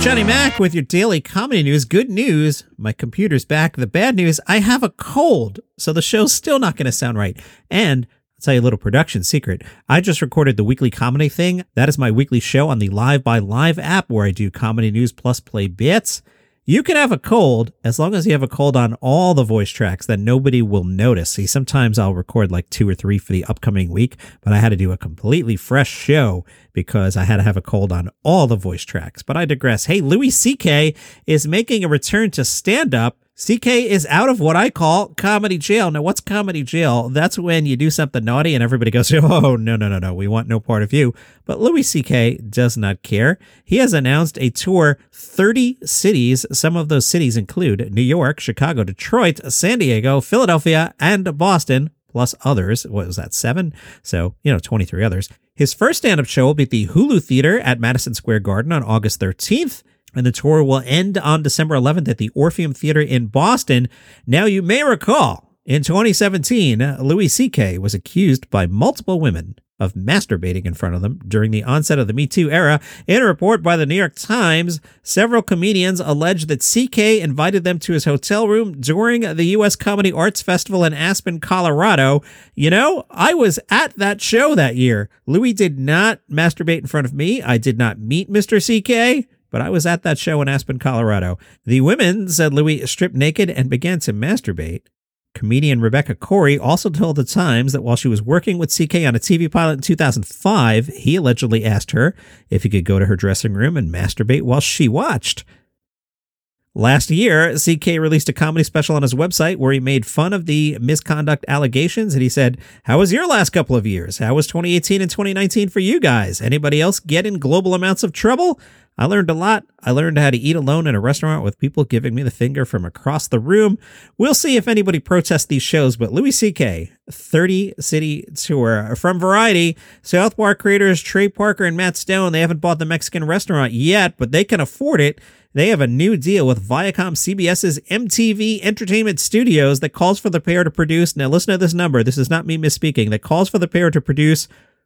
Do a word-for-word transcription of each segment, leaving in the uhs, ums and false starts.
Johnny Mac with your daily comedy news. Good news, my computer's back. The bad news, I have a cold, so the show's still not going to sound right. And I'll tell you a little production secret. I just recorded the weekly comedy thing. That is my weekly show on the Live by Live app where I do comedy news plus play bits. You can have a cold as long as you have a cold on all the voice tracks that nobody will notice. See, sometimes I'll record like two or three for the upcoming week, but I had to do a completely fresh show because I had to have a cold on all the voice tracks. But I digress. Hey, Louis C K is making a return to stand-up. C K is out of what I call comedy jail. Now, what's comedy jail? That's when you do something naughty and everybody goes, oh, no, no, no, no, we want no part of you. But Louis C K does not care. He has announced a tour, thirty cities. Some of those cities include New York, Chicago, Detroit, San Diego, Philadelphia, and Boston, plus others. What was that, seven? So, you know, twenty-three others. His first stand-up show will be at the Hulu Theater at Madison Square Garden on August thirteenth. And the tour will end on December eleventh at the Orpheum Theater in Boston. Now, you may recall, in twenty seventeen, Louis C K was accused by multiple women of masturbating in front of them during the onset of the Me Too era. In a report by the New York Times, several comedians alleged that C K invited them to his hotel room during the U S Comedy Arts Festival in Aspen, Colorado. You know, I was at that show that year. Louis did not masturbate in front of me. I did not meet Mister C K. But I was at that show in Aspen, Colorado. The women said Louis stripped naked and began to masturbate. Comedian Rebecca Corey also told the Times that while she was working with C K on a T V pilot in two thousand five, he allegedly asked her if he could go to her dressing room and masturbate while she watched. Last year, C K released a comedy special on his website where he made fun of the misconduct allegations, and he said, how was your last couple of years? How was twenty eighteen and twenty nineteen for you guys? Anybody else get in global amounts of trouble? I learned a lot. I learned how to eat alone in a restaurant with people giving me the finger from across the room. We'll see if anybody protests these shows, but Louis C K, thirty-city tour. From Variety, South Park creators Trey Parker and Matt Stone, they haven't bought the Mexican restaurant yet, but they can afford it. They have a new deal with Viacom CBS's M T V Entertainment Studios that calls for the pair to produce, now listen to this number, this is not me misspeaking, that calls for the pair to produce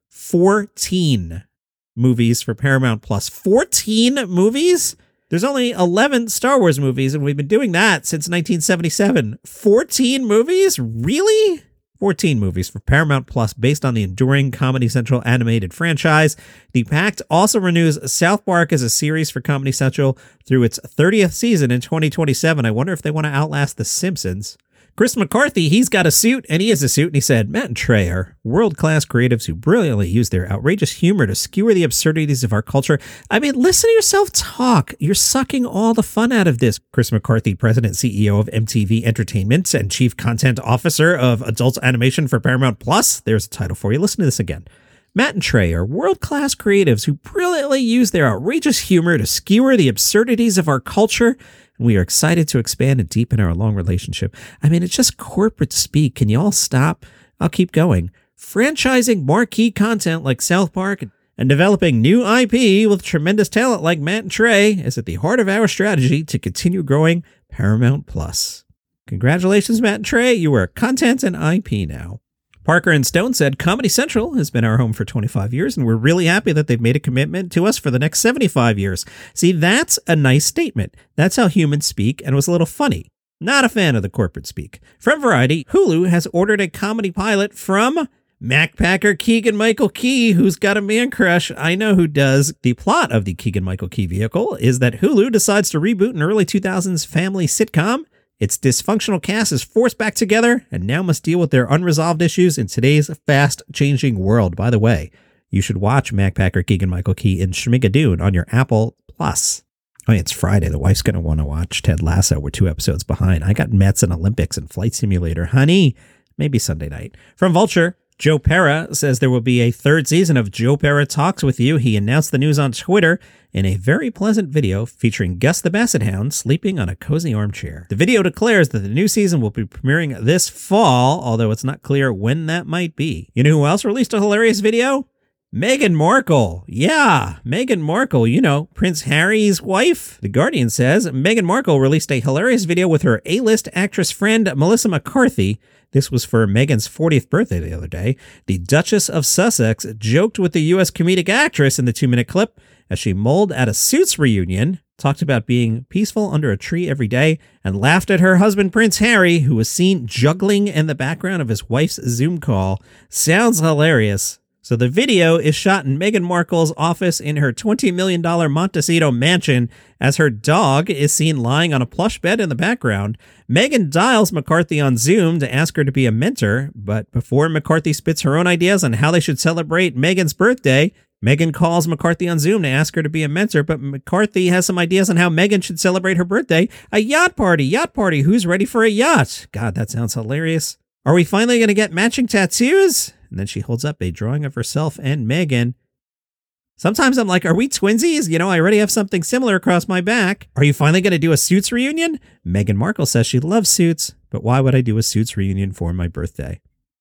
fourteen movies for Paramount Plus. fourteen movies? There's only eleven Star Wars movies, and we've been doing that since nineteen seventy-seven. fourteen movies? Really? fourteen movies for Paramount Plus based on the enduring Comedy Central animated franchise. The Pact also renews South Park as a series for Comedy Central through its thirtieth season in twenty twenty-seven. I wonder if they want to outlast The Simpsons. Chris McCarthy, he's got a suit, and he is a suit, and he said, Matt and Trey are world-class creatives who brilliantly use their outrageous humor to skewer the absurdities of our culture. I mean, listen to yourself talk. You're sucking all the fun out of this. Chris McCarthy, president and C E O of M T V Entertainment and chief content officer of adult animation for Paramount Plus. There's a title for you. Listen to this again. Matt and Trey are world-class creatives who brilliantly use their outrageous humor to skewer the absurdities of our culture. And we are excited to expand and deepen our long relationship. I mean, it's just corporate speak. Can you all stop? I'll keep going. Franchising marquee content like South Park and developing new I P with tremendous talent like Matt and Trey is at the heart of our strategy to continue growing Paramount Plus. Congratulations, Matt and Trey. You are content and I P now. Parker and Stone said, Comedy Central has been our home for twenty-five years, and we're really happy that they've made a commitment to us for the next seventy-five years. See, that's a nice statement. That's how humans speak, and it was a little funny. Not a fan of the corporate speak. From Variety, Hulu has ordered a comedy pilot from Mac Packer Keegan-Michael Key, who's got a man crush. I know who does. The plot of the Keegan-Michael Key vehicle is that Hulu decides to reboot an early two thousands family sitcom. Its dysfunctional cast is forced back together and now must deal with their unresolved issues in today's fast-changing world. By the way, you should watch Mac Packer Keegan-Michael Key in Schmigadoon on your Apple Plus. Oh, yeah, it's Friday. The wife's going to want to watch Ted Lasso. We're two episodes behind. I got Mets and Olympics and Flight Simulator. Honey, maybe Sunday night. From Vulture, Joe Pera says there will be a third season of Joe Pera Talks with You. He announced the news on Twitter in a very pleasant video featuring Gus the Basset Hound sleeping on a cozy armchair. The video declares that the new season will be premiering this fall, although it's not clear when that might be. You know who else released a hilarious video? Meghan Markle. Yeah, Meghan Markle, you know, Prince Harry's wife. The Guardian says Meghan Markle released a hilarious video with her A-list actress friend Melissa McCarthy. This was for Meghan's fortieth birthday the other day. The Duchess of Sussex joked with the U S comedic actress in the two-minute clip as she mulled at a Suits reunion talked about being peaceful under a tree every day, and laughed at her husband, Prince Harry, who was seen juggling in the background of his wife's Zoom call. Sounds hilarious. So the video is shot in Meghan Markle's office in her twenty million dollars Montecito mansion as her dog is seen lying on a plush bed in the background. Meghan dials McCarthy on Zoom to ask her to be a mentor, but before McCarthy spits her own ideas on how they should celebrate Meghan's birthday, Meghan calls McCarthy on Zoom to ask her to be a mentor, but McCarthy has some ideas on how Meghan should celebrate her birthday. A yacht party, yacht party. Who's ready for a yacht? God, that sounds hilarious. Are we finally going to get matching tattoos? And then she holds up a drawing of herself and Meghan. Sometimes I'm like, are we twinsies? You know, I already have something similar across my back. Are you finally going to do a Suits reunion? Meghan Markle says she loves Suits, but why would I do a Suits reunion for my birthday?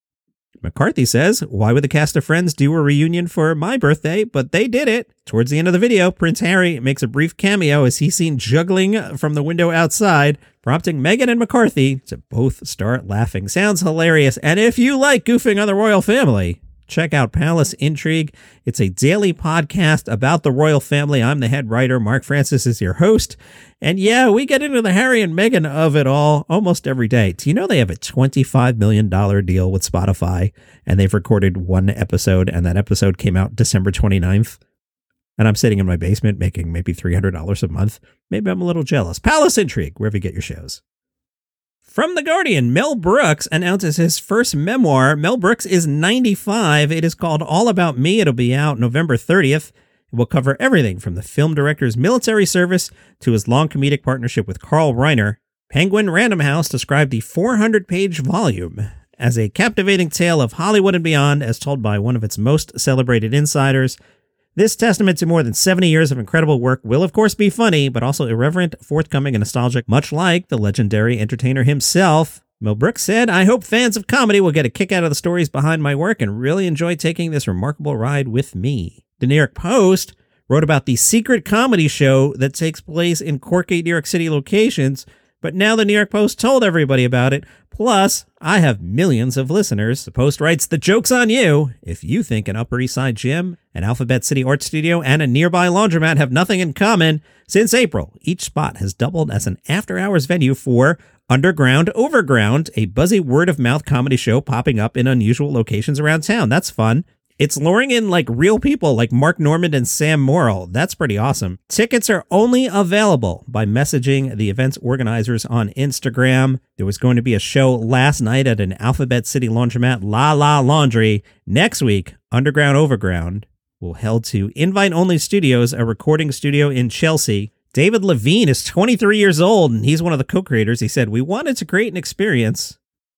McCarthy says, why would the cast of Friends do a reunion for my birthday? But they did it. Towards the end of the video, Prince Harry makes a brief cameo as he's seen juggling from the window outside, prompting Meghan and McCarthy to both start laughing. Sounds hilarious. And if you like goofing on the royal family, check out Palace Intrigue. It's a daily podcast about the royal family. I'm the head writer. Mark Francis is your host. And yeah, we get into the Harry and Meghan of it all almost every day. Do you know they have a twenty-five million dollars deal with Spotify, and they've recorded one episode, and that episode came out December twenty-ninth? And I'm sitting in my basement making maybe three hundred dollars a month. Maybe I'm a little jealous. Palace Intrigue, wherever you get your shows. From The Guardian, Mel Brooks announces his first memoir. Mel Brooks is ninety-five. It is called All About Me. It'll be out November thirtieth. It will cover everything from the film director's military service to his long comedic partnership with Carl Reiner. Penguin Random House described the four hundred page volume as a captivating tale of Hollywood and beyond, as told by one of its most celebrated insiders. This testament to more than seventy years of incredible work will, of course, be funny, but also irreverent, forthcoming, and nostalgic, much like the legendary entertainer himself. Mel Brooks said, I hope fans of comedy will get a kick out of the stories behind my work and really enjoy taking this remarkable ride with me. The New York Post wrote about the secret comedy show that takes place in quirky New York City locations, but now the New York Post told everybody about it. Plus, I have millions of listeners. The Post writes, the joke's on you. If you think an Upper East Side gym, an Alphabet City art studio, and a nearby laundromat have nothing in common, since April, each spot has doubled as an after-hours venue for Underground Overground, a buzzy word-of-mouth comedy show popping up in unusual locations around town. That's fun. It's luring in like real people like Mark Normand and Sam Morrill. That's pretty awesome. Tickets are only available by messaging the event's organizers on Instagram. There was going to be a show last night at an Alphabet City laundromat, La La Laundry. Next week, Underground Overground will held to Invite Only Studios, a recording studio in Chelsea. David Levine is twenty-three years old, and he's one of the co-creators. He said, we wanted to create an experience.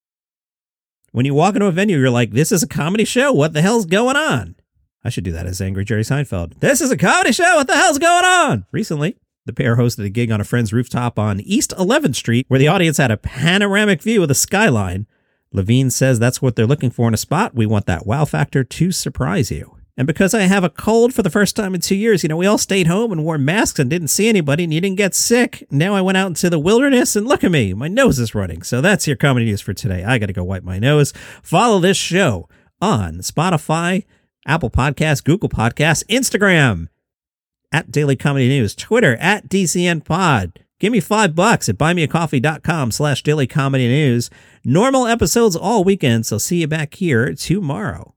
When you walk into a venue, you're like, this is a comedy show. What the hell's going on? I should do that as Angry Jerry Seinfeld. This is a comedy show. What the hell's going on? Recently, the pair hosted a gig on a friend's rooftop on East eleventh Street, where the audience had a panoramic view of the skyline. Levine says that's what they're looking for in a spot. We want that wow factor to surprise you. And because I have a cold for the first time in two years, you know, we all stayed home and wore masks and didn't see anybody and you didn't get sick. Now I went out into the wilderness and look at me, my nose is running. So that's your comedy news for today. I got to go wipe my nose. Follow this show on Spotify, Apple Podcasts, Google Podcasts, Instagram, at Daily Comedy News, Twitter, at D C N Pod. Give me five bucks at buymeacoffee.com slash Daily Comedy News. Normal episodes all weekend, so see you back here tomorrow.